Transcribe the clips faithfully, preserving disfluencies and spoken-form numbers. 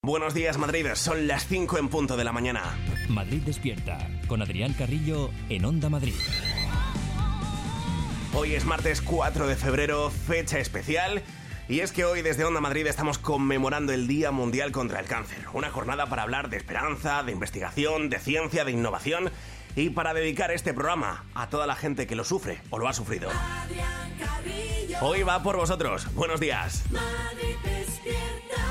Buenos días, Madrid. Son las cinco en punto de la mañana. Madrid despierta, con Adrián Carrillo en Onda Madrid. Hoy es martes cuatro de febrero, fecha especial. Y es que hoy desde Onda Madrid estamos conmemorando el Día Mundial contra el Cáncer. Una jornada para hablar de esperanza, de investigación, de ciencia, de innovación. Y para dedicar este programa a toda la gente que lo sufre o lo ha sufrido. Hoy va por vosotros. Buenos días. Madrid despierta.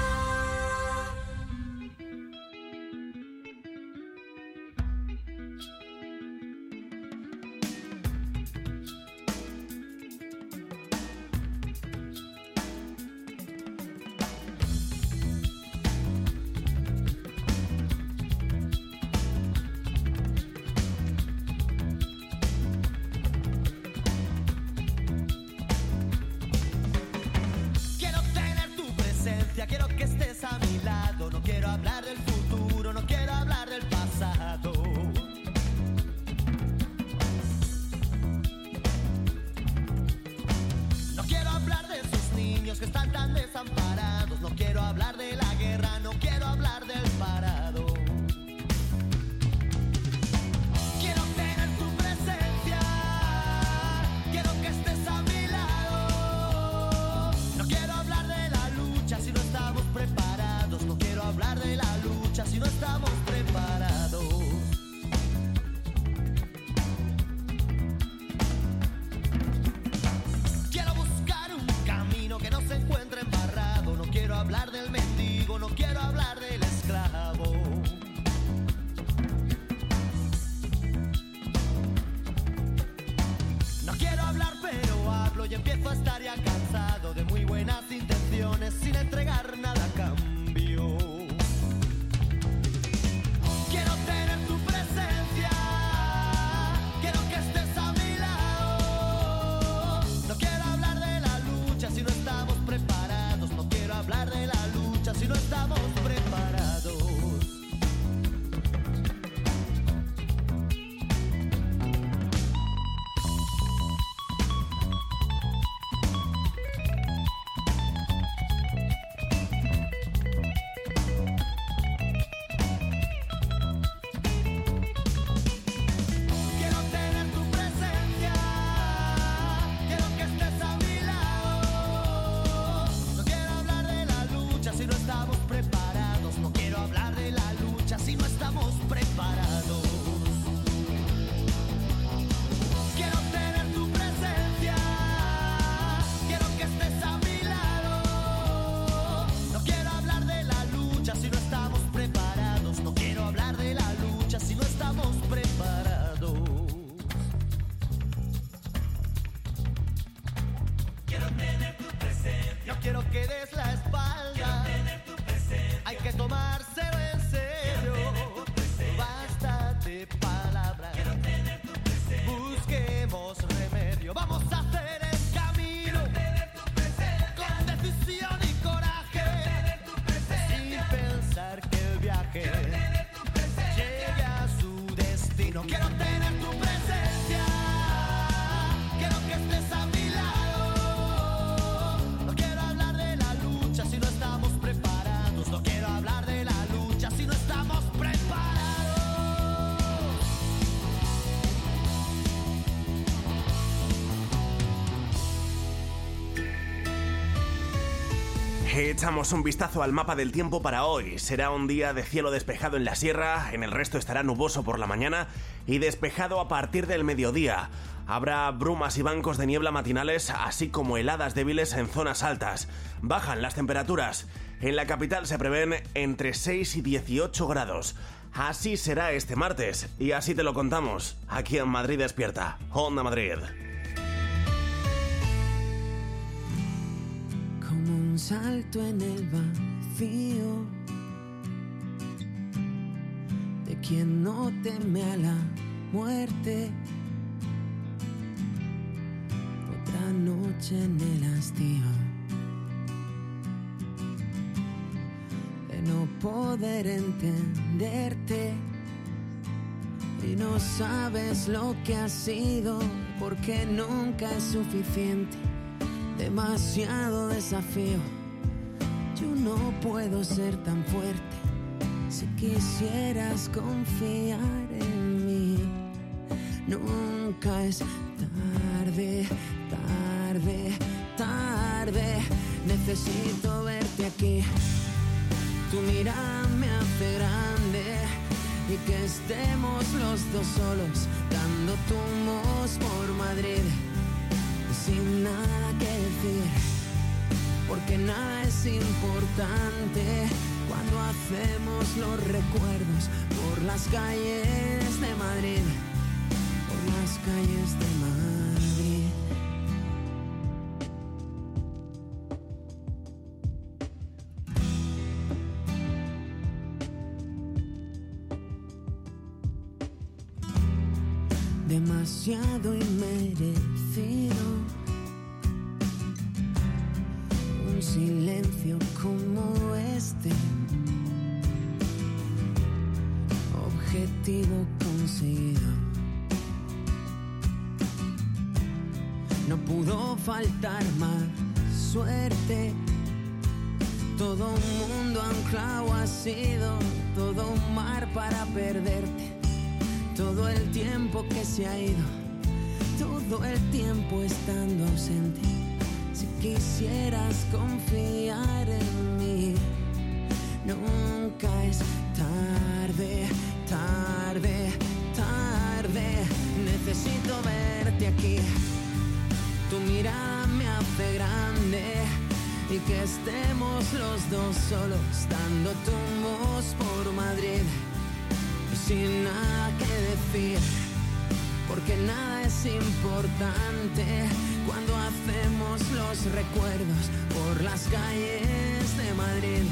Quiero que estés a mi lado, no quiero hablar del futuro, no quiero hablar del pasado. No quiero hablar de esos niños que están tan desamparados, no quiero hablar de la guerra, no quiero hablar del parado. Quiero tener tu presencia, quiero que estés a mi lado. No quiero hablar de la lucha si no estamos preparados, no quiero hablar de la lucha si no estamos preparados. Quiero buscar un camino que no se encuentre embarrado, no quiero hablar del mendigo, no quiero hablar del esclavo. No quiero hablar pero hablo y empiezo a estar ya cansado de muy buenas intenciones sin entregar nada a cambio. Quiero tener tu presencia, quiero que estés a mi lado. No quiero hablar de la lucha si no estamos preparados, no quiero hablar de la lucha si no estamos preparados. Echamos un vistazo al mapa del tiempo para hoy. Será un día de cielo despejado en la sierra, en el resto estará nuboso por la mañana y despejado a partir del mediodía. Habrá brumas y bancos de niebla matinales, así como heladas débiles en zonas altas. Bajan las temperaturas. En la capital se prevén entre seis y dieciocho grados. Así será este martes, y así te lo contamos, aquí en Madrid Despierta, Onda Madrid. Como un salto en el vacío de quien no teme a la muerte. Otra noche en el hastío de no poder entenderte y no sabes lo que ha sido, porque nunca es suficiente. Demasiado desafío. Yo no puedo ser tan fuerte si quisieras confiar en mí. Nunca es tarde, tarde, tarde. Necesito verte aquí. Tu mirada me hace grande y que estemos los dos solos dando tumbos por Madrid sin nada que decir, porque nada es importante cuando hacemos los recuerdos por las calles de Madrid, por las calles de Madrid. Demasiado inmerecido, un silencio como este, objetivo conseguido. No pudo faltar más suerte, todo un mundo anclado ha sido, todo un mar para perderte. Todo el tiempo que se ha ido, todo el tiempo estando ausente. Si quisieras confiar en mí, nunca es tarde, tarde, tarde. Necesito verte aquí. Tu mirada me hace grande y que estemos los dos solos dando tumbos por Madrid. Sin nada que decir, porque nada es importante cuando hacemos los recuerdos por las calles de Madrid.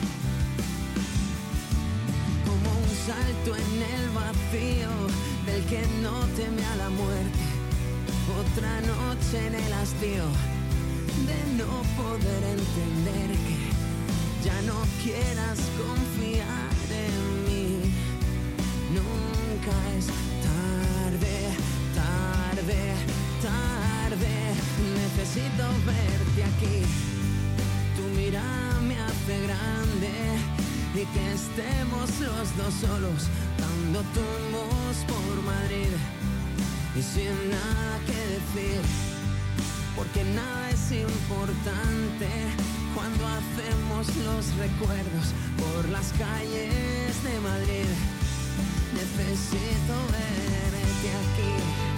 Como un salto en el vacío del que no teme a la muerte. Otra noche en el hastío de no poder entender que ya no quieras confiar en mí. Nunca es tarde, tarde, tarde. Necesito verte aquí. Tu mirada me hace grande y que estemos los dos solos dando tumbos por Madrid y sin nada que decir, porque nada es importante cuando hacemos los recuerdos por las calles de Madrid. Necesito verte aquí.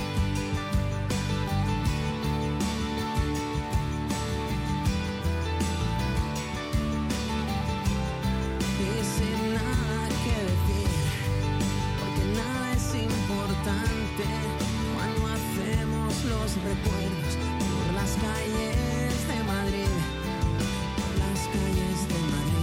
Y sin nada que decir, porque nada es importante cuando hacemos los recuerdos por las calles de Madrid, por las calles de Madrid.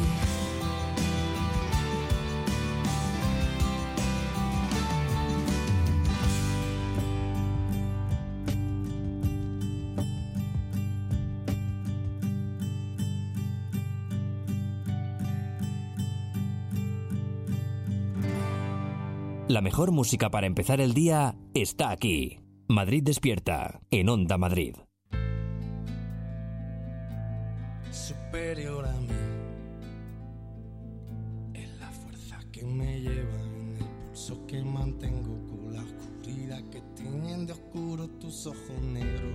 La mejor música para empezar el día está aquí. Madrid Despierta, en Onda Madrid. Superior a mí es la fuerza que me lleva en el pulso que mantengo con la oscuridad que tienen de oscuro tus ojos negros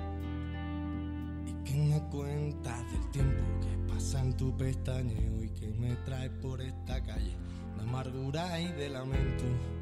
y que me cuentas del tiempo que pasa en tu pestañeo y que me trae por esta calle de amargura y de lamento.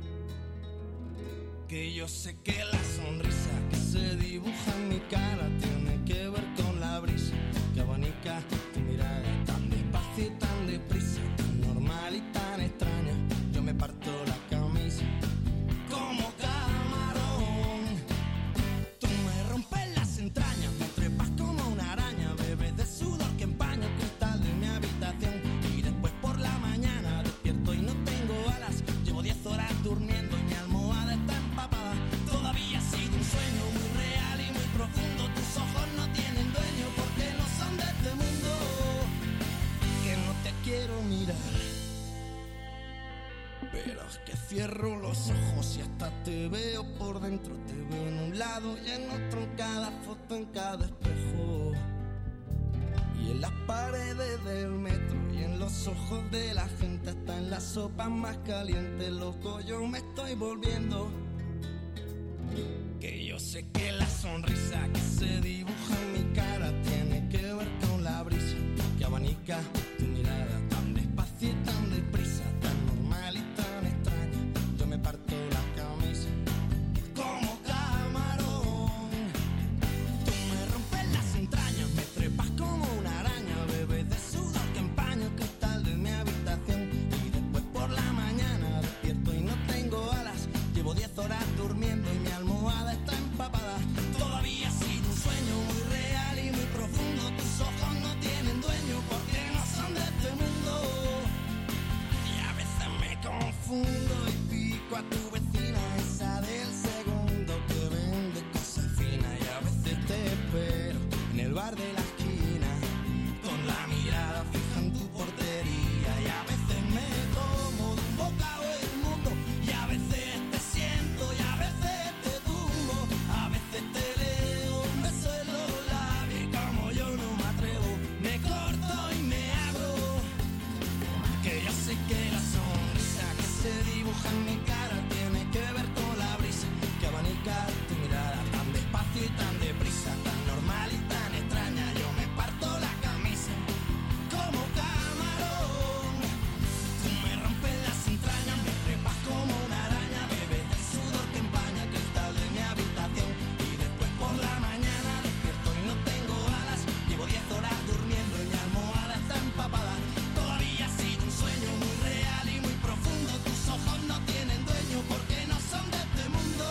Que yo sé que la sonrisa que se dibuja en mi cara tiene que ver con la brisa que abanica tu mirada tan despacio y tan deprisa, tan normal y tan extraña. Yo me parto la camisa como camarón. Tú me rompes las entrañas, me trepas como una araña, bebes de sudor que empaña el cristal de mi habitación. Y después por la mañana despierto y no tengo alas. Llevo diez horas durmiendo y mi almohada está empapada. Todavía sigue un sueño muy real y muy profundo. Tus ojos no tienen dueño porque no son de este mundo. Que no te quiero mirar, pero es que cierro los ojos y hasta te veo por dentro. Te veo en un lado y en otro, en cada foto, en cada espejo. Y en las paredes del metro y en los ojos de la gente, hasta en las sopas más calientes, loco, yo me estoy volviendo. Que yo sé que la sonrisa que se dibuja en mi cara tiene que ver con la brisa que abanica tu mirada tan despacio y tan deprisa, tan normal y tan extraña. Yo me parto la camisa como camarón. Tú me rompes las entrañas, me trepas como una araña, bebes de sudor que empaña el cristal de mi habitación. Y después por la mañana despierto y no tengo alas. Llevo diez horas durmiendo y mi almohada está empapada. Todavía ha sido un sueño muy real y muy profundo. Tus ojos no tienen dueño porque no son de este mundo. Y a veces me confundo y pico a tu vecina, esa del segundo que vende cosas finas. Y a veces te espero en el bar de la esquina con la mirada fija en tu portería. Y a veces me como de un bocado el mundo y a veces te siento y a veces te tumbo. A veces te leo un beso en los labios y como yo no me atrevo me corto y me abro. Que yo sé que la sonrisa que se dibuja en mi cara tiene que ver con la brisa que abanica tu mirada tan despacio y tan deprisa, tan normal y tan extraña. Yo me parto la camisa como camarón. Tú me rompes las entrañas, me trepas como una araña, bebes del sudor que empaña el cristal de mi habitación. Y después por la mañana despierto y no tengo alas. Llevo diez horas durmiendo y mi almohada está empapada. Todavía ha sido un sueño muy real y muy profundo. Tus ojos no tienen dueño porque no son de este mundo.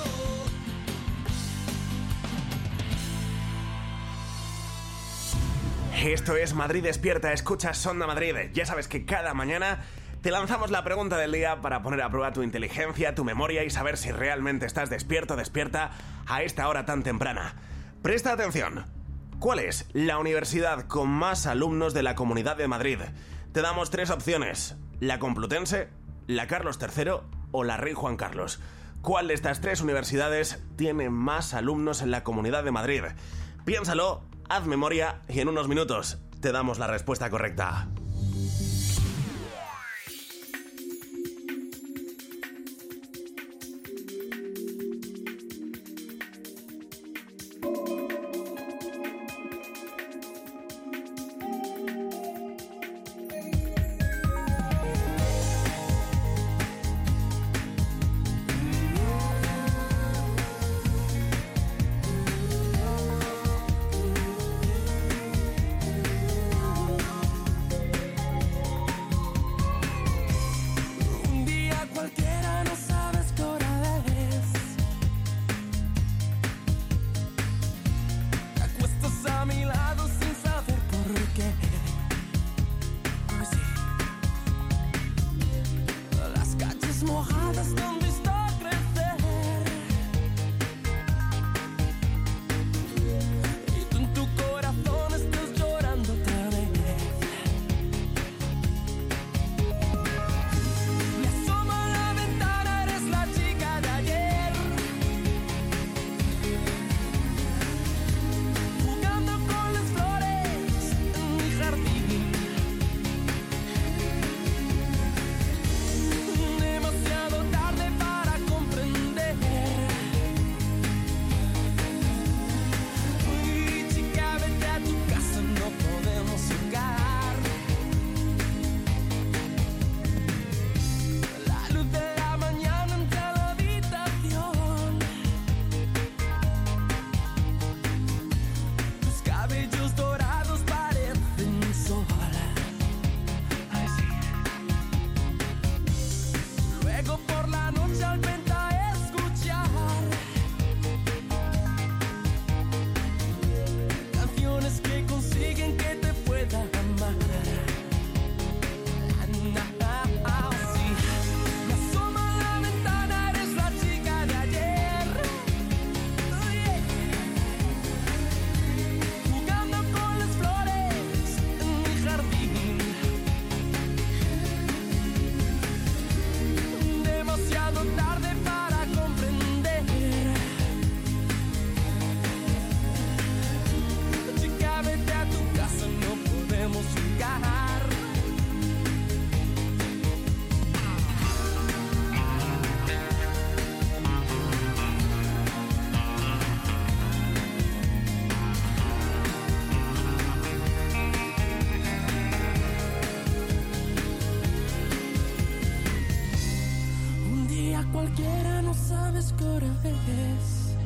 Esto es Madrid Despierta, escuchas Sonda Madrid. Ya sabes que cada mañana te lanzamos la pregunta del día para poner a prueba tu inteligencia, tu memoria y saber si realmente estás despierto o despierta a esta hora tan temprana. Presta atención. ¿Cuál es la universidad con más alumnos de la Comunidad de Madrid? Te damos tres opciones: la Complutense, la Carlos tercero o la Rey Juan Carlos. ¿Cuál de estas tres universidades tiene más alumnos en la Comunidad de Madrid? Piénsalo, haz memoria y en unos minutos te damos la respuesta correcta. Demasiado cualquiera, no sabes qué hora es.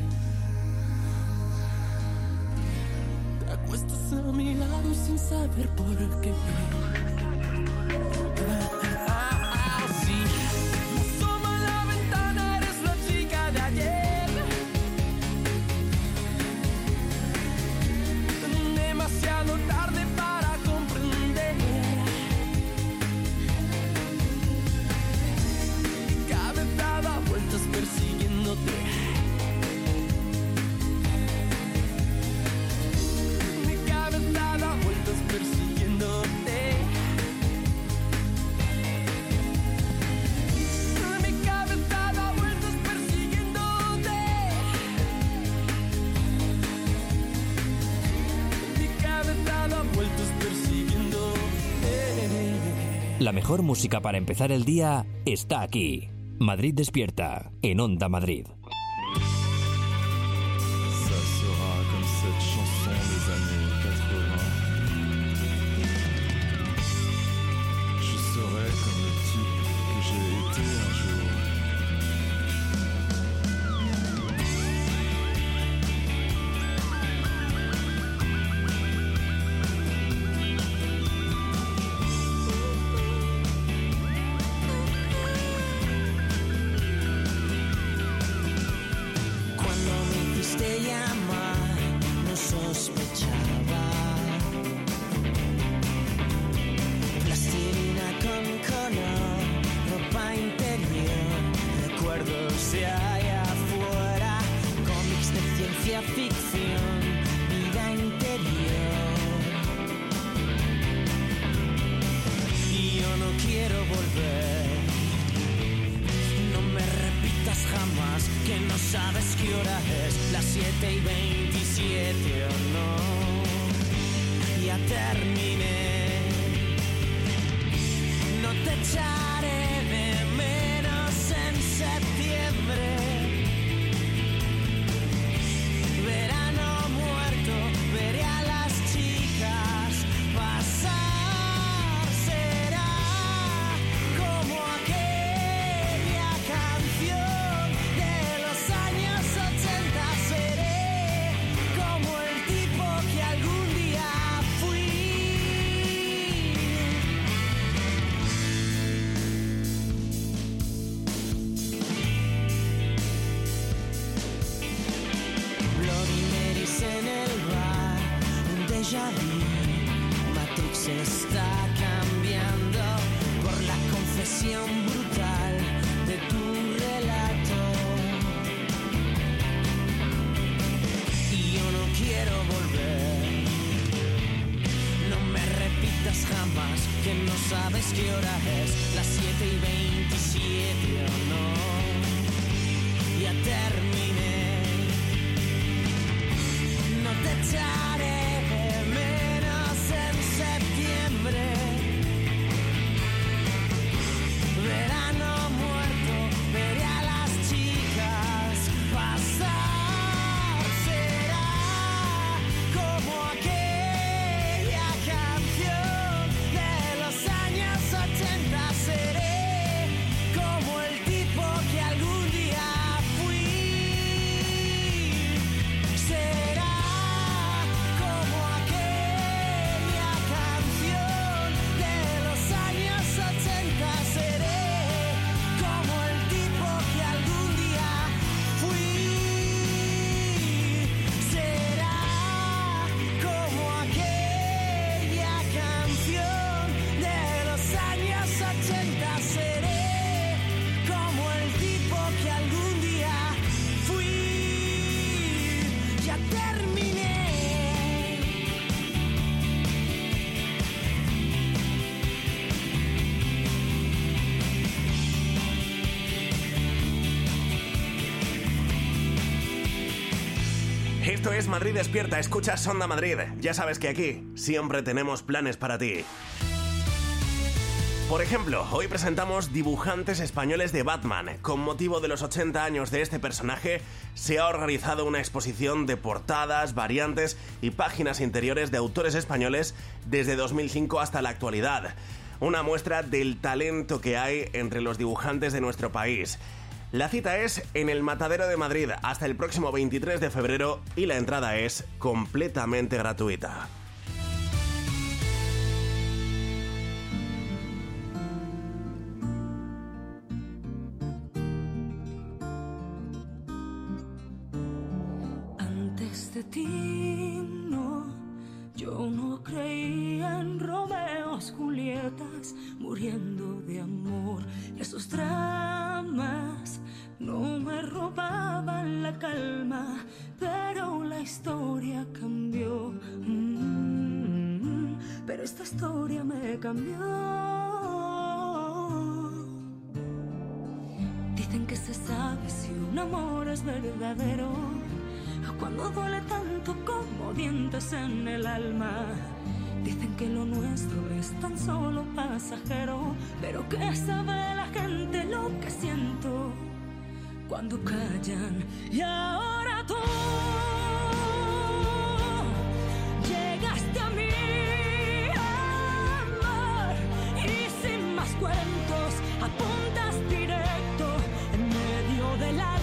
Te acuestas a mi lado sin saber por qué. La mejor música para empezar el día está aquí. Madrid Despierta, en Onda Madrid. Ça sera comme cette chanson des années quatre-vingts. Je serai comme le type que j'ai été un jour. Esto es Madrid Despierta, escuchas Onda Madrid. Ya sabes que aquí siempre tenemos planes para ti. Por ejemplo, hoy presentamos Dibujantes Españoles de Batman. Con motivo de los ochenta años de este personaje, se ha organizado una exposición de portadas, variantes y páginas interiores de autores españoles desde dos mil cinco hasta la actualidad. Una muestra del talento que hay entre los dibujantes de nuestro país. La cita es en el Matadero de Madrid hasta el próximo veintitrés de febrero y la entrada es completamente gratuita. Antes de ti, no, yo no creía en Romeos, Julietas, muriendo de amor. Esos dramas no me robaban la calma, pero la historia cambió. Mm, pero esta historia me cambió. Dicen que se sabe si un amor es verdadero cuando duele tanto como dientes en el alma. Dicen que lo nuestro es tan solo pasajero, pero que sabe la gente lo que siento cuando callan. Y ahora tú llegaste a mí, amor, y sin más cuentos apuntas directo en medio del alma.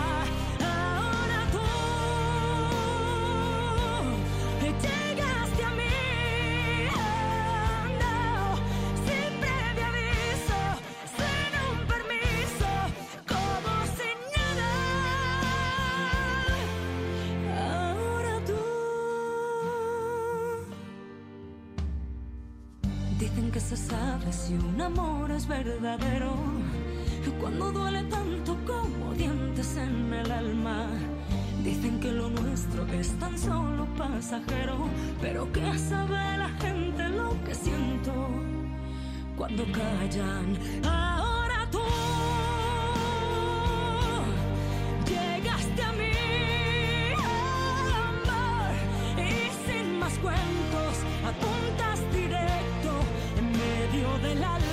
Llegaste a mí, oh, no, sin previo aviso, sin un permiso, como sin nada. Ahora tú. Dicen que se sabe si un amor es verdadero cuando duele tanto como dientes en el alma. Dicen que lo nuestro es tan solo pasajero, pero que sabe la gente lo que siento cuando callan. Ahora tú llegaste a mí, amor, y sin más cuentos apuntas directo en medio del alma.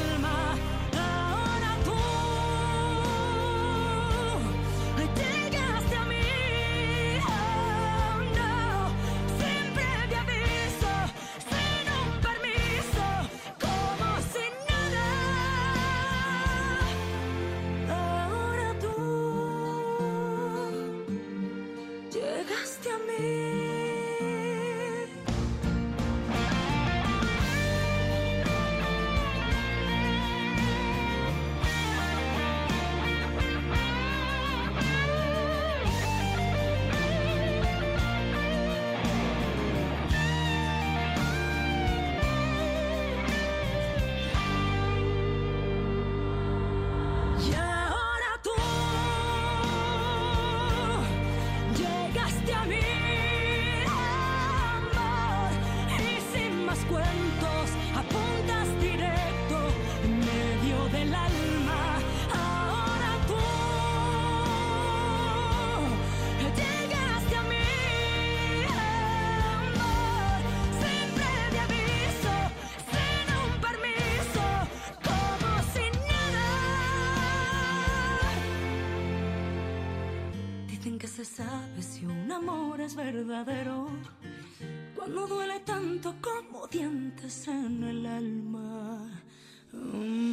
Verdadero cuando duele tanto como dientes en el alma. Mm.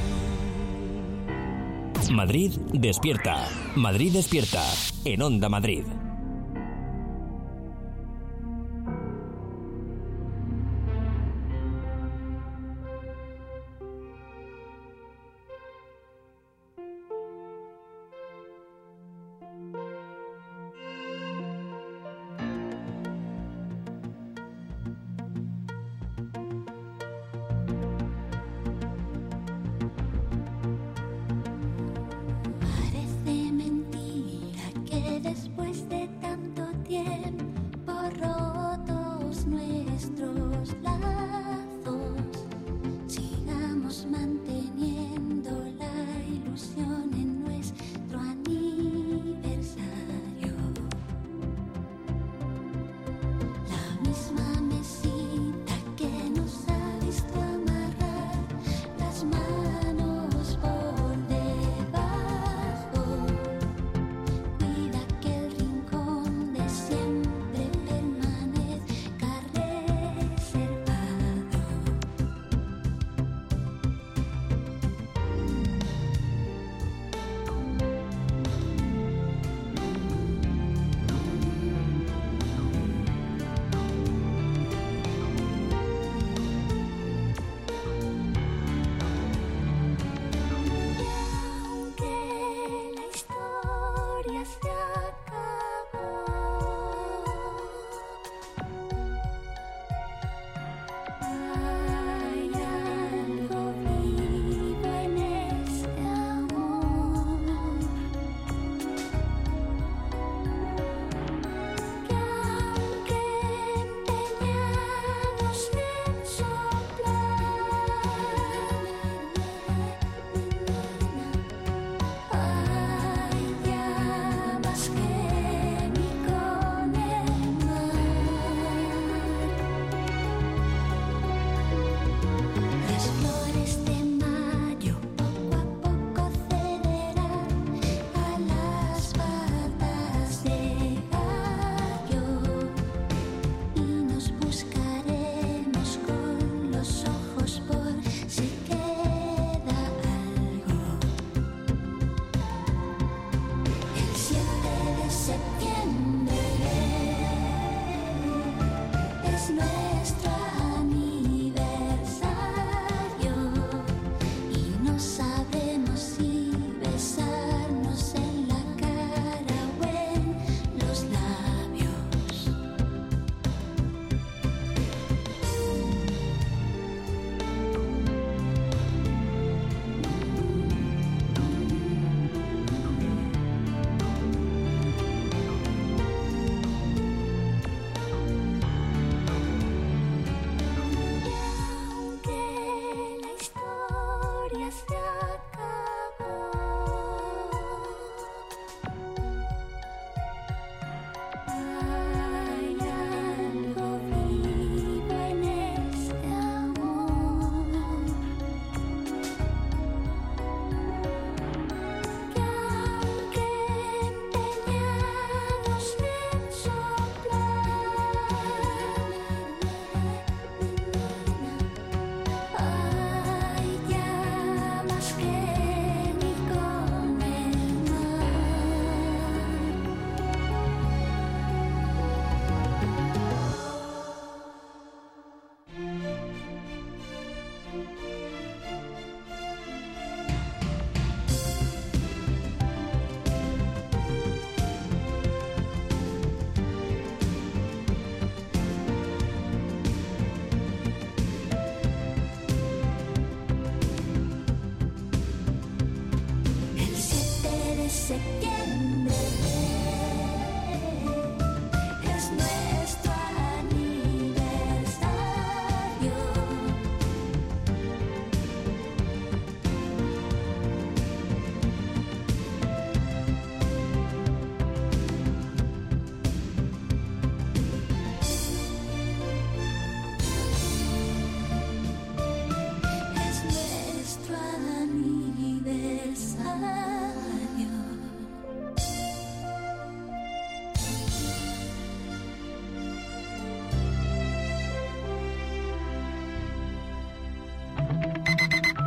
Madrid despierta. Madrid despierta en Onda Madrid. Parece mentira que después de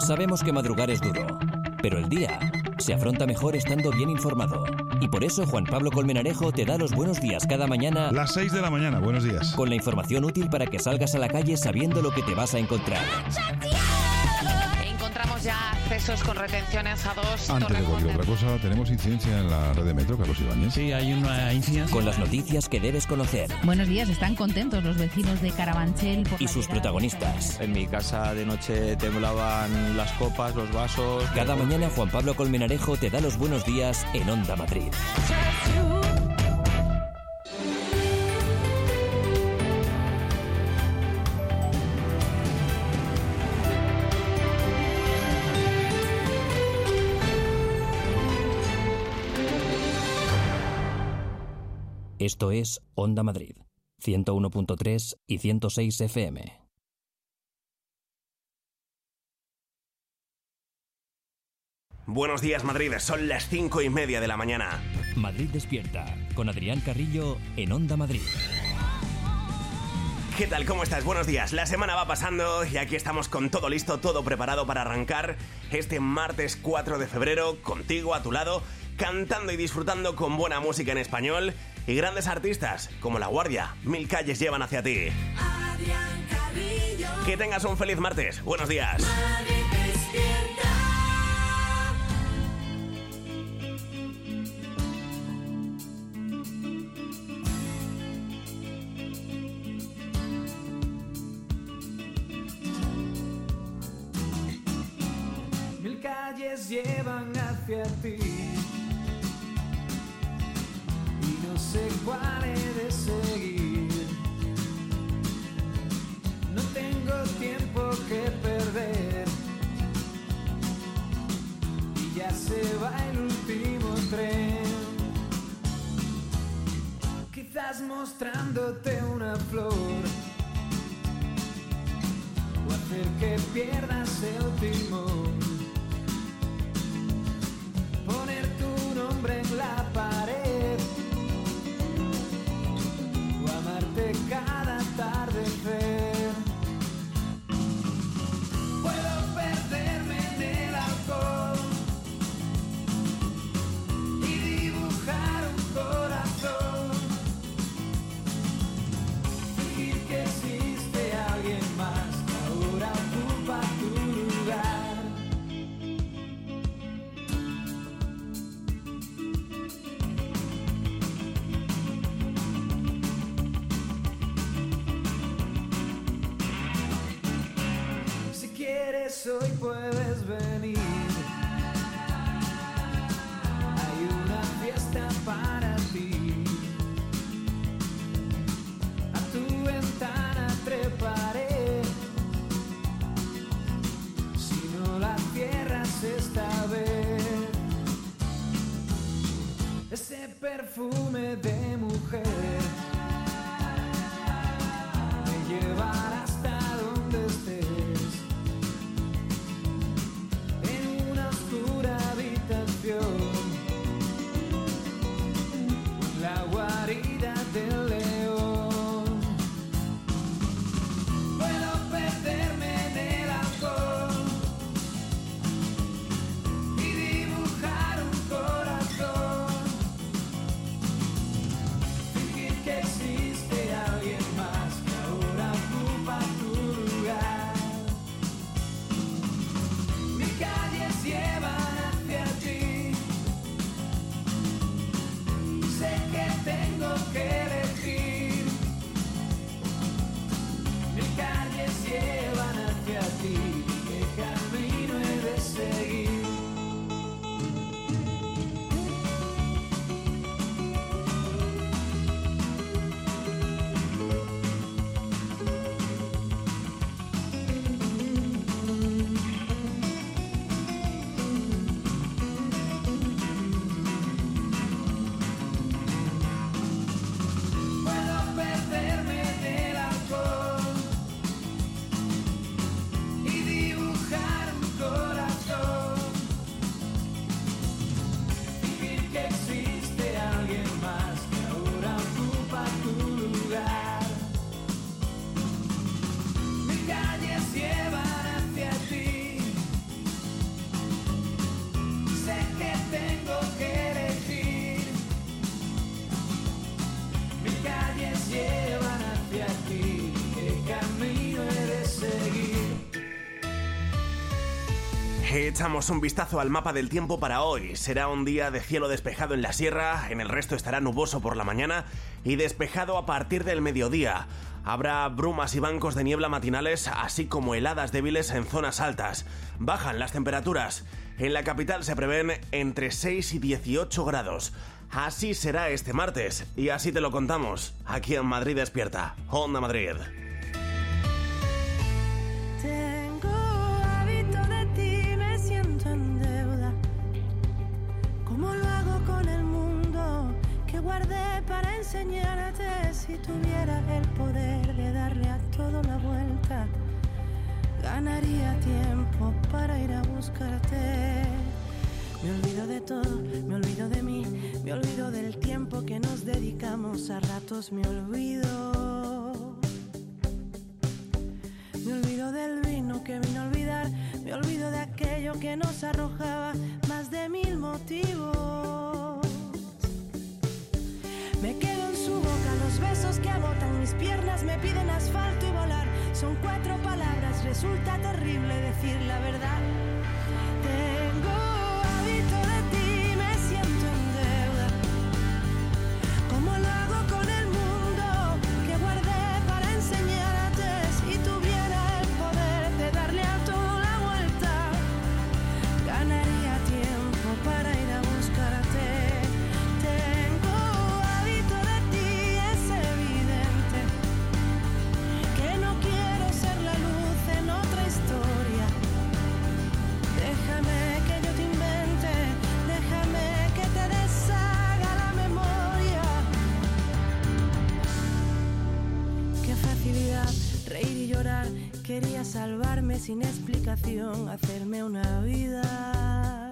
Sabemos que madrugar es duro, pero el día se afronta mejor estando bien informado. Y por eso Juan Pablo Colmenarejo te da los buenos días cada mañana. Las seis de la mañana, buenos días. Con la información útil para que salgas a la calle sabiendo lo que te vas a encontrar. Encontramos ya accesos con retenciones a dos. Antes de cualquier otra cosa, tenemos incidencia en la red de metro, Carlos Ibáñez. Sí, hay una incidencia. Con las noticias que debes conocer. Buenos días, están contentos los vecinos de Carabanchel. Por y sus protagonistas. En mi casa de noche temblaban las copas, los vasos. Cada mañana Juan Pablo Colmenarejo te da los buenos días en Onda Madrid. Esto es Onda Madrid, ciento uno punto tres y ciento seis F M. Buenos días, Madrid. Son las cinco y media de la mañana. Madrid despierta, con Adrián Carrillo en Onda Madrid. ¿Qué tal? ¿Cómo estás? Buenos días. La semana va pasando y aquí estamos con todo listo, todo preparado para arrancar este martes cuatro de febrero, contigo a tu lado, cantando y disfrutando con buena música en español y grandes artistas como La Guardia. Mil calles llevan hacia ti. Adrián Carrillo. Que tengas un feliz martes. Buenos días. Madrid despierta. Mil calles llevan hacia ti y no sé cuál he de seguir. No tengo tiempo que perder y ya se va el último tren. Quizás mostrándote una flor o hacer que pierdas el timón. Poner tu nombre en la pared o amarte cada atardecer. Puedo perderme en el alcohol y dibujar un corazón, fingir que existe alguien más que ahora ocupa tu lugar. Hoy puedes venir. Hay una fiesta para ti. A tu ventana treparé. Si no la cierras esta vez. Ese perfume de mujer me llevará hasta donde estés. La guarida del león. Puedo perderme en el alcohol y dibujar un corazón, fingir Echamos un vistazo al mapa del tiempo para hoy. Será un día de cielo despejado en la sierra, en el resto estará nuboso por la mañana y despejado a partir del mediodía. Habrá brumas y bancos de niebla matinales, así como heladas débiles en zonas altas. Bajan las temperaturas. En la capital se prevén entre seis y dieciocho grados. Así será este martes, y así te lo contamos, aquí en Madrid Despierta, Onda Madrid. Tengo hábito de ti, me siento en deuda. ¿Cómo lo hago con el mundo que guardé para enseñarte? Si tuviera el poder de darle a todo la vuelta, ganaría tiempo para ir a buscarte. Me olvido de todo, me olvido de mí, me olvido del tiempo que nos dedicamos, a ratos me olvido. Me olvido del vino que vino a olvidar, me olvido de aquello que nos arrojaba más de mil motivos. Me quedo en su boca, los besos que agotan mis piernas me piden asfalto y volar. Son cuatro palabras, resulta terrible decir la verdad. Tengo hábito de ti, me siento en deuda. ¿Cómo lo hago con el mundo que guardé para enseñarte? Si tuviera el poder de darle a todo la vuelta, ganaría tiempo para ir a buscarte. Tengo hábito de ti, es evidente que no quiero ser la luz en otra historia. Déjame que yo te invente, déjame que te deshaga la memoria. Qué facilidad, reír y llorar. Quería salvarme sin explicación, hacerme una vida.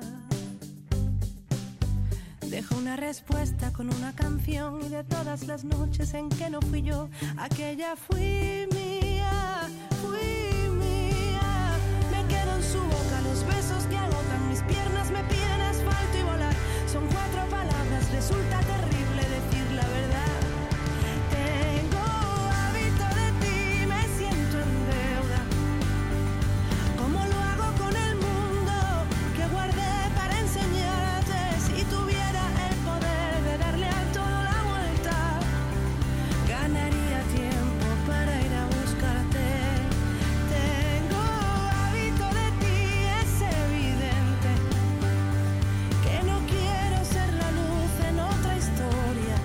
Dejo una respuesta con una canción, y de todas las noches en que no fui yo, aquella fui mía, fui mía. Me quedo en su boca, los besos que agotan mis piernas me piden asfalto y volar. Son cuatro palabras, resulta terrible decir la verdad. Tengo hábito de ti, me siento en deuda. ¿Cómo lo hago con el mundo que guardé para enseñarte? Si tuviera el poder de darle a todo la vuelta, ganaría tiempo para ir a buscarte. Tengo hábito de ti, es evidente que no quiero ser la luz en otra historia.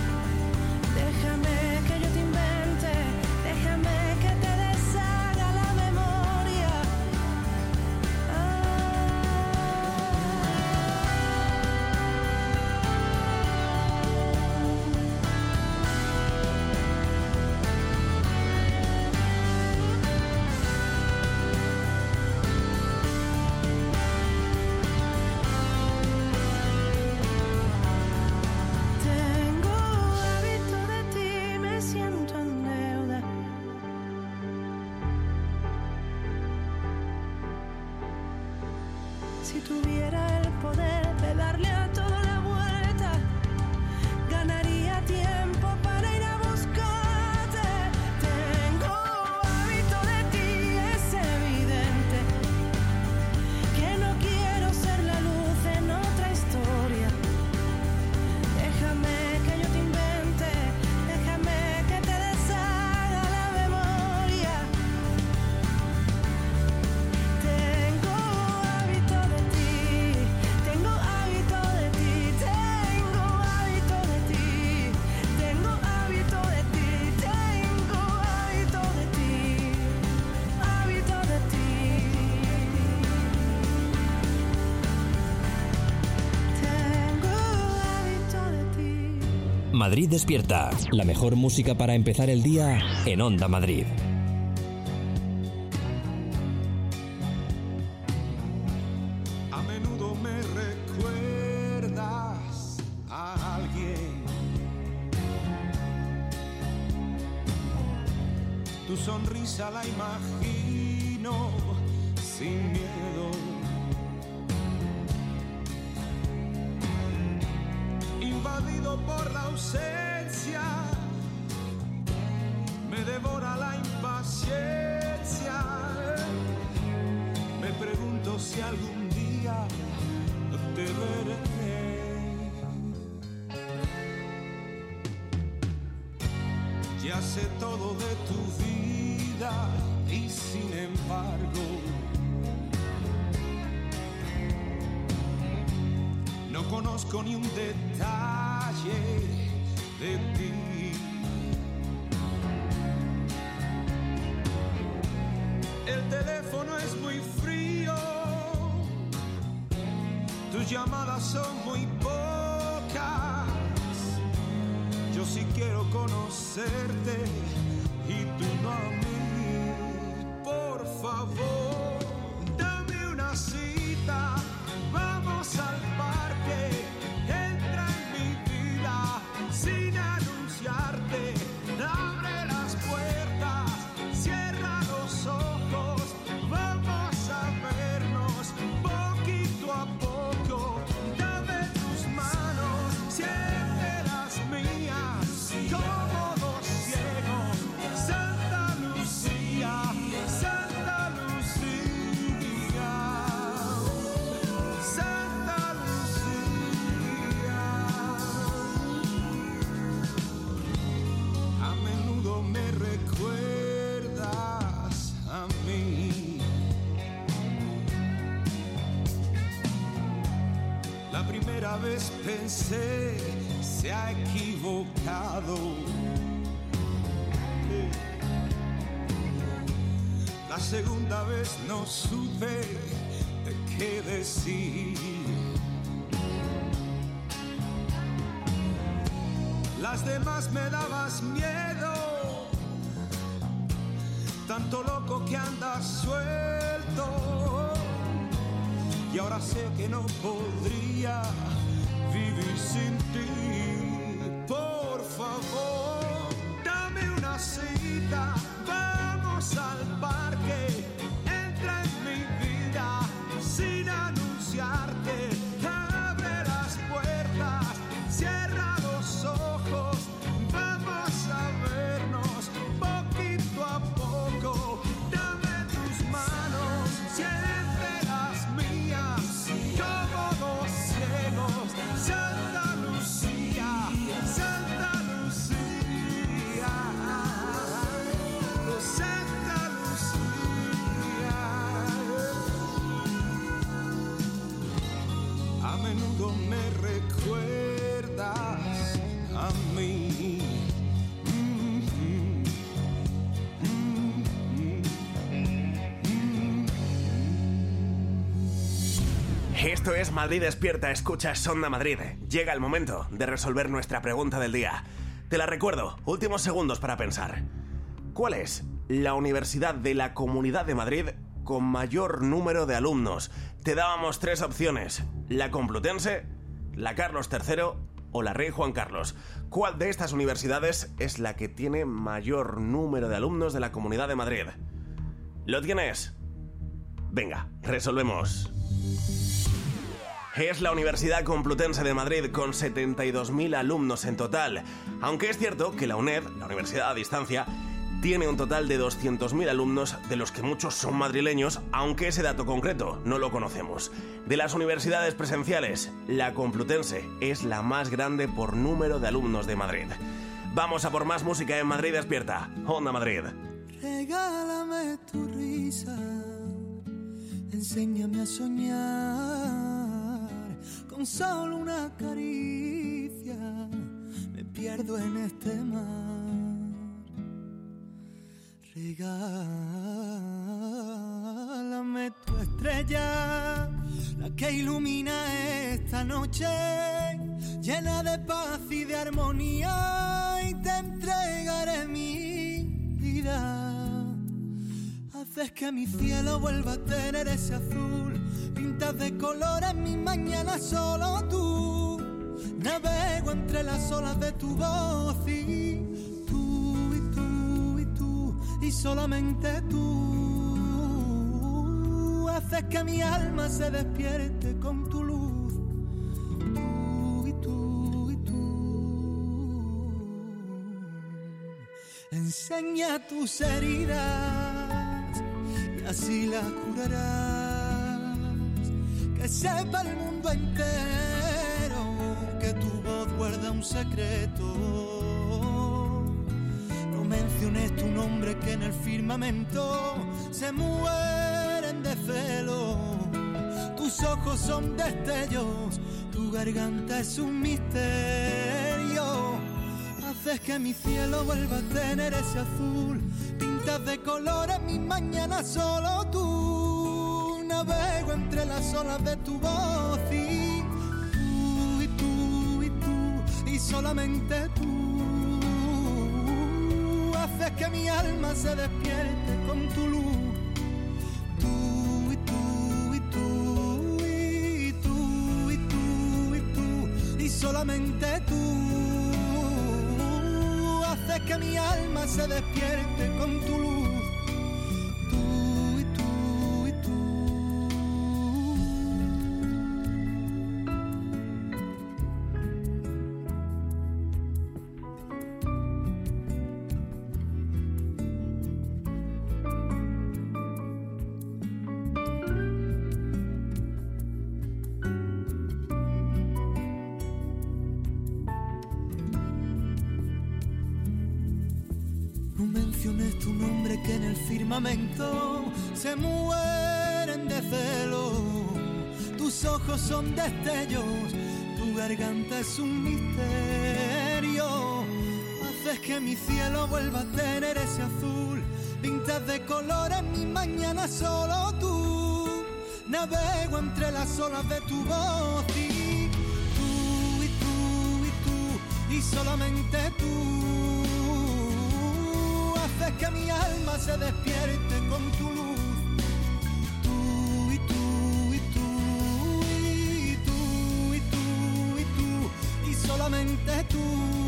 Déjame que yo te invente, déjame que te deshaga la memoria. Tengo hábito de ti, me siento en deuda. Si tuviera el poder de darle a todo la vuelta, ganaría tiempo para ir a buscarte. Tengo hábito de ti, es evidente que no quiero ser la luz en otra historia. Déjame que yo te invente, déjame que te deshaga la memoria. Tengo hábito de ti, tengo hábito de ti, tengo hábito de ti, tengo hábito de ti, tengo hábito de ti, hábito de ti. Tengo hábito de ti. Madrid Despierta, la mejor música para empezar el día en Onda Madrid. A menudo me recuerdas a alguien. Tu sonrisa la imagino sin miedo. Invadido por la ausencia, me devora la impaciencia. Me pregunto si algún ya sé todo de tu vida y sin embargo no conozco ni un detalle de ti. El teléfono es muy frío, tus llamadas son muy pocas. Yo sí quiero conocerte y tú no a mí. Por favor, dame una cita, vamos al parque, entra en mi vida sin anunciarte. Abre las puertas, cierra los ojos, vamos a vernos poquito a poco. Dame tus manos, siente las mías, como dos ciegos. Santa Lucía, Santa Lucía, Santa Lucía. A menudo me recuerdas a mí. La primera vez pensé, se ha equivocado. La segunda vez no supe qué decir. Las demás me dabas miedo, tanto loco que andas suelto. Y ahora sé que no podría vivir sin ti. Por favor, dame una cita, vamos al parque, entra en mi vida sin anunciarte. Abre las puertas, cierra los ojos, vamos a vernos poquito a poco. Dame tus manos, siente las mías, como dos ciegos. Santa Lucía, Santa Lucía, Santa Lucía. A menudo me recuerdas a mí. Esto es Madrid Despierta, escuchas Onda Madrid. Llega el momento de resolver nuestra pregunta del día. Te la recuerdo, últimos segundos para pensar. ¿Cuál es la universidad de la Comunidad de Madrid con mayor número de alumnos? Te dábamos tres opciones: la Complutense, la Carlos tercero o la Rey Juan Carlos. ¿Cuál de estas universidades es la que tiene mayor número de alumnos de la Comunidad de Madrid? ¿Lo tienes? Venga, resolvemos. Es la Universidad Complutense de Madrid con setenta y dos mil alumnos en total. Aunque es cierto que la UNED, la Universidad a Distancia, tiene un total de doscientos mil alumnos, de los que muchos son madrileños, aunque ese dato concreto no lo conocemos. De las universidades presenciales, la Complutense es la más grande por número de alumnos de Madrid. Vamos a por más música en Madrid Despierta. Onda Madrid. Regálame tu risa, enséñame a soñar. Con solo una caricia me pierdo en este mar. Regálame tu estrella, la que ilumina esta noche, llena de paz y de armonía, y te entregaré mi vida. Haces que mi cielo vuelva a tener ese azul, pintas de colores mi mañana solo tú. Navego entre las olas de tu voz y tú y tú y tú y solamente tú. Haces que mi alma se despierte con tu luz. Tú y tú y tú. Enseña tus heridas y así las curarás. Que sepa el mundo entero que tu voz guarda un secreto. No me menciones tu nombre que en el firmamento se mueren de celo. Tus ojos son destellos, tu garganta es un misterio. Haces que mi cielo vuelva a tener ese azul, pintas de colores mis mañanas solo tú. Navego entre las olas de tu voz y tú, y tú, y tú, y solamente tú. Haces que mi alma se despierte con tu luz. Tú, y tú, y tú, y tú, y tú, y tú, y solamente tú. Haces que mi alma se despierte con tu luz. Tu nombre que en el firmamento se mueren de celo. Tus ojos son destellos, tu garganta es un misterio. Haces que mi cielo vuelva a tener ese azul, pintas de colores mis mañanas solo tú. Navego entre las olas de tu voz y tú, y tú, y tú, y solamente tú. Haces que mi alma se despierte con tu luz. Tú, y tú, y tú, y tú, y tú, y tú, y solamente tú.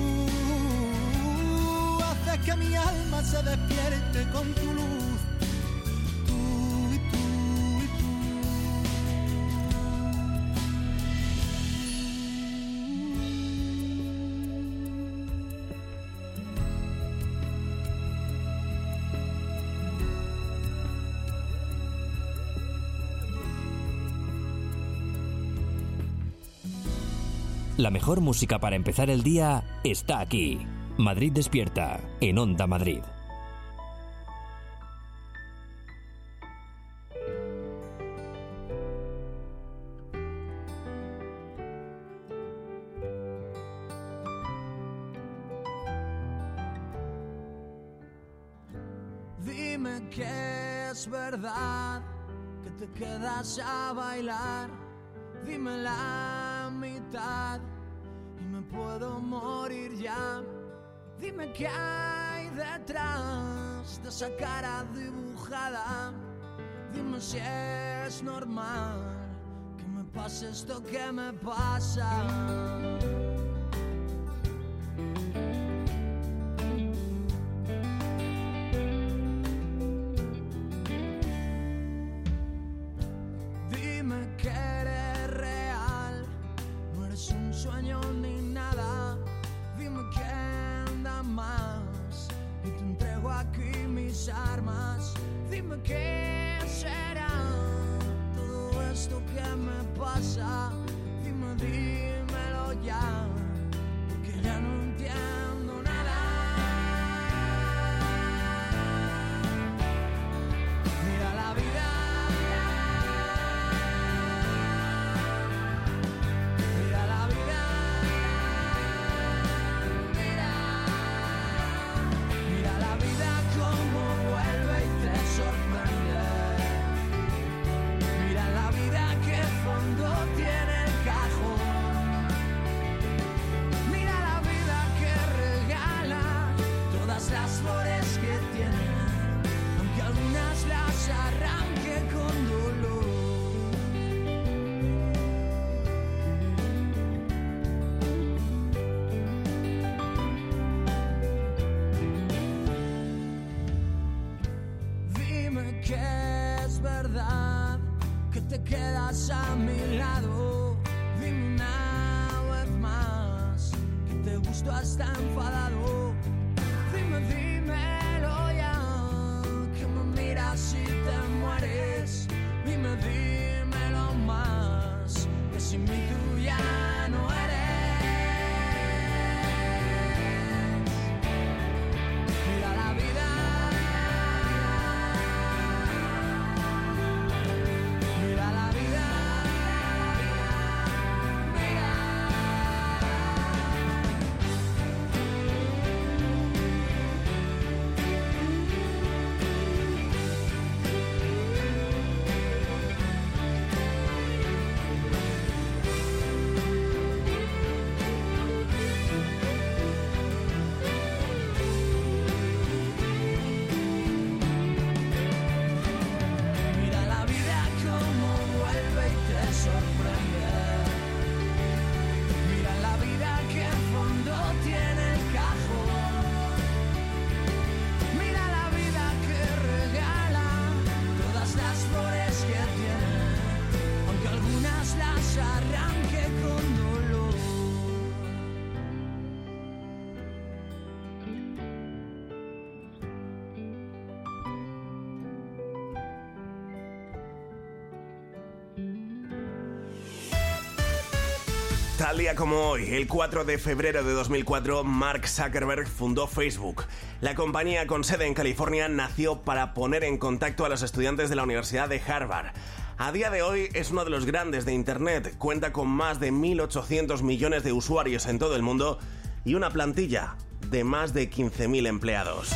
Haces que mi alma se despierte con tu luz. La mejor música para empezar el día está aquí. Madrid Despierta, en Onda Madrid. Dime que es verdad que te quedas a bailar. Dime la mitad y me puedo morir ya. Dime qué hay detrás de esa cara dibujada. Dime si es normal que me pase esto que me pasa. Dime que eres real, no eres un sueño ni nada. Dime que anda más y te entrego aquí mis armas. Dime qué será todo esto que me pasa. Dime, dímelo ya, porque ya no entiendo nada. Mira la vida. Las flores que tiene, aunque algunas las arranque con dolor. Dime que es verdad que te quedas a mi lado. Dime una vez más que te gusto hasta enfadado. Dime, dímelo ya, que me miras y te mueres. Dime, dímelo más, que sin mí tú ya no eres. Mira la vida. Tal día como hoy, el cuatro de febrero de dos mil cuatro, Mark Zuckerberg fundó Facebook. La compañía, con sede en California, nació para poner en contacto a los estudiantes de la Universidad de Harvard. A día de hoy es uno de los grandes de Internet, cuenta con más de mil ochocientos millones de usuarios en todo el mundo y una plantilla de más de quince mil empleados.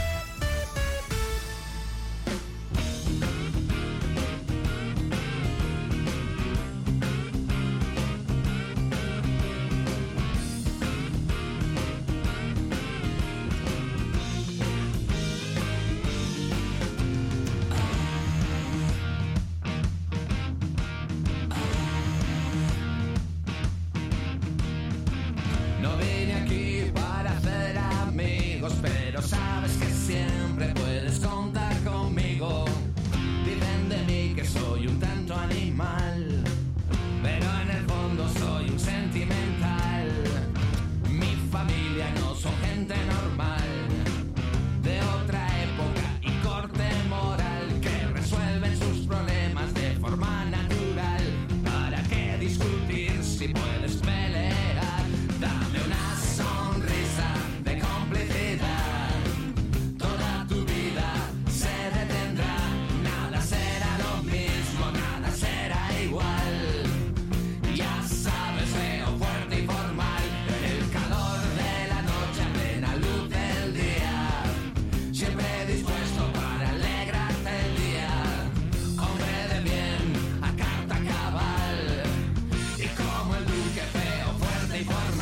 No vine aquí para hacer amigos, pero sabes que siempre puedes contar conmigo. Dicen de mí que soy un tanto animal, pero en el fondo soy un sentimental. Mi familia no son gente normal, de otra época y corte moral, que resuelven sus problemas de forma natural. ¿Para qué discutir si puedes pelear? Dame una sonrisa de complicidad, toda tu vida se detendrá. Nada será lo mismo, nada será igual. Ya sabes, feo, fuerte y formal, el calor de la noche a plena luz del día, siempre dispuesto para alegrarte el día. Hombre de bien, a carta cabal, y como el duque, feo, fuerte y formal.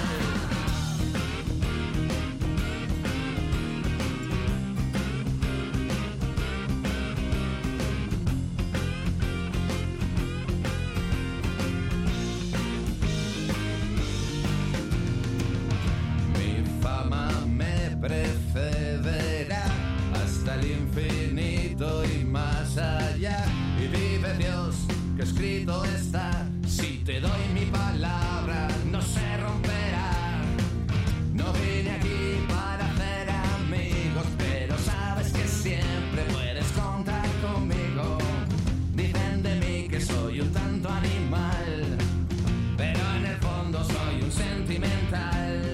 Mi fama me precederá hasta el infinito y más allá. Y vive Dios, que escrito está, si te doy mi palabra no se romperá. No vine aquí para hacer amigos, pero sabes que siempre puedes contar conmigo. Dicen de mí que soy un tanto animal, pero en el fondo soy un sentimental.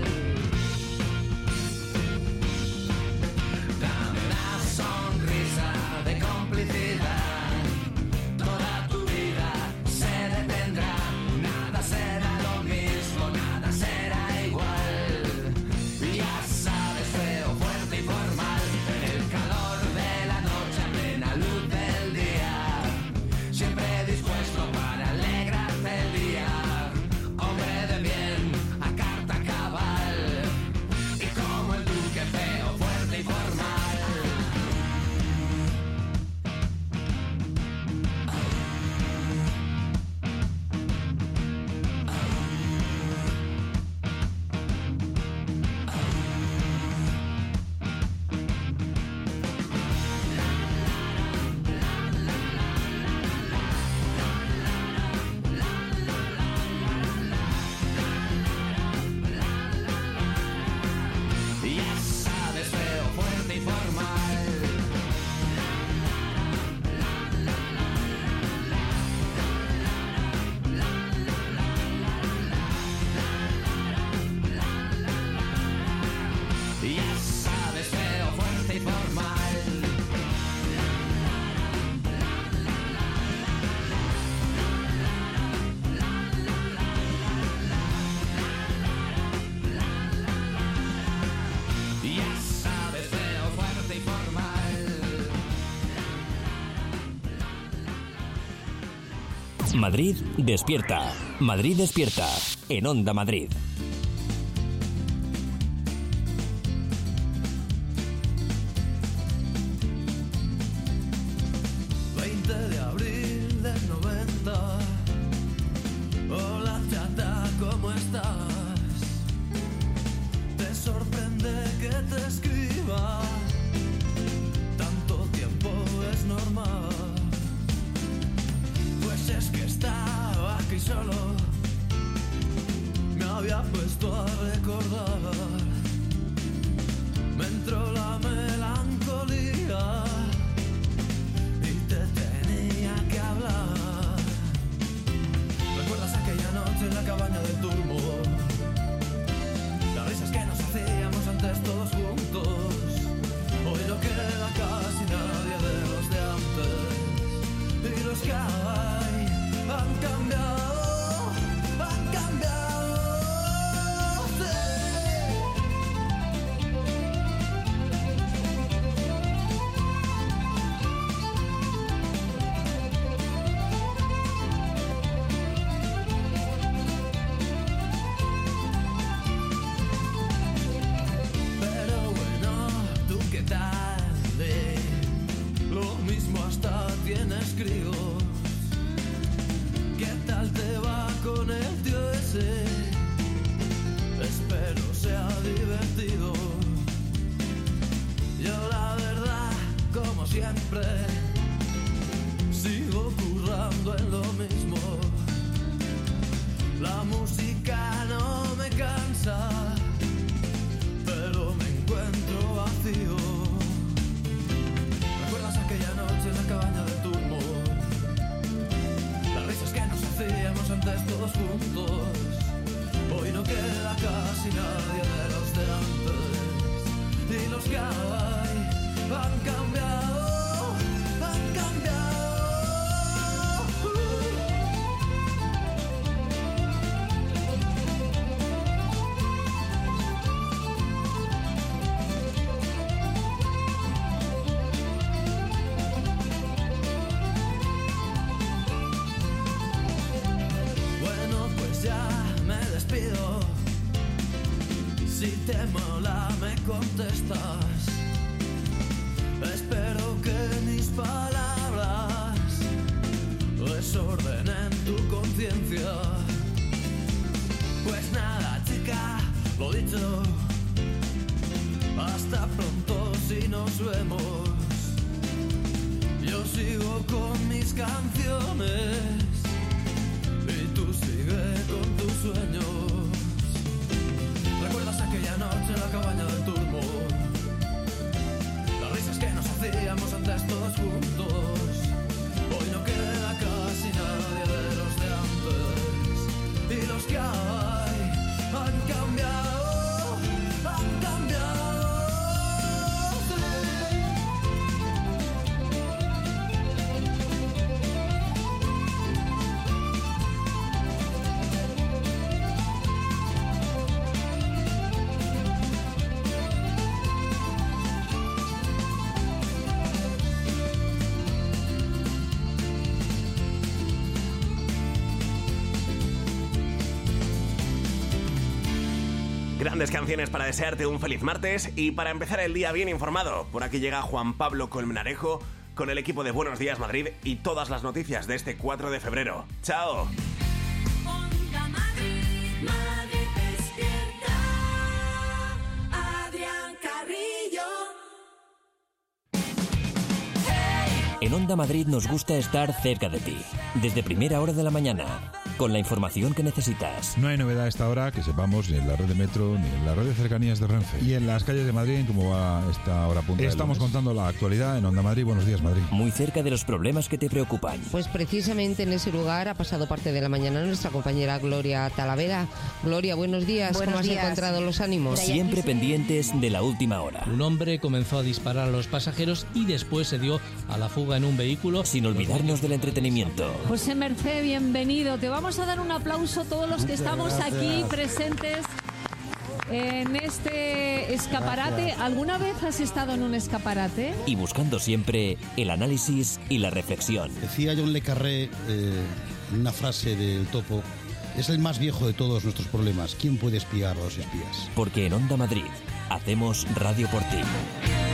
Dame una sonrisa de complicidad, toda tu vida se detendrá. Nada será lo mismo, nada será igual. Ya sabes, feo, fuerte y formal, en el calor de la noche a plena luz del día, siempre dispuesto para alegrarte el día. Hombre de bien, a carta cabal, y como el duque, feo, fuerte y formal. Ya sabes, feo, fuerte y formal. Ya sabes, feo, fuerte y formal. Ya sabes, feo, fuerte y formal. Madrid despierta. Madrid despierta. En Onda Madrid. veinte de abril del noventa. Hola chata, ¿cómo estás? Te sorprende que te escriba, tanto tiempo es normal. Pues es que estaba aquí solo, me había puesto a recordar. Me entró la melancolía y te tenía que hablar. ¿Recuerdas aquella noche en la cabaña del Tulmo? La música no me cansa, pero me encuentro vacío. ¿Recuerdas aquella noche en la cabaña del turmo? Las risas que nos hacíamos antes todos juntos. Hoy no queda casi nadie de los de antes. Y los que hay han cambiado, han cambiado. Bueno, pues ya me despido. Si te mola me contestas. Espero que mis palabras desordenen tu conciencia. Pues nada, chica, lo dicho. Hasta pronto si nos vemos. Yo sigo con mis canciones y tú sigue con tus sueños. ¿Recuerdas aquella noche en la cabaña del turbo? Las risas que nos hacíamos antes todos juntos. Hoy no queda casi nadie de los de antes. Y los que hay han cambiado, han cambiado. Grandes canciones para desearte un feliz martes y para empezar el día bien informado. Por aquí llega Juan Pablo Colmenarejo con el equipo de Buenos Días Madrid y todas las noticias de este cuatro de febrero. ¡Chao! Onda Madrid, Madrid despierta. Adrián Carrillo. En Onda Madrid nos gusta estar cerca de ti, desde primera hora de la mañana, con la información que necesitas. No hay novedad a esta hora que sepamos ni en la red de metro ni en la red de cercanías de Renfe. Y en las calles de Madrid, ¿cómo va esta hora punta? Estamos contando la actualidad en Onda Madrid. Buenos días, Madrid. Muy cerca de los problemas que te preocupan. Pues precisamente en ese lugar ha pasado parte de la mañana nuestra compañera Gloria Talavera. Gloria, buenos días. Buenos ¿Cómo días. has encontrado los ánimos? Siempre pendientes de la última hora. Un hombre comenzó a disparar a los pasajeros y después se dio a la fuga en un vehículo. Sin olvidarnos del entretenimiento. José Mercé, bienvenido. Te vamos a dar un aplauso a todos los que estamos aquí presentes en este escaparate. Gracias. ¿Alguna vez has estado en un escaparate? Y buscando siempre el análisis y la reflexión. Decía John Le Carré eh, en una frase del Topo: es el más viejo de todos nuestros problemas. ¿Quién puede espiar a los espías? Porque en Onda Madrid hacemos radio por ti.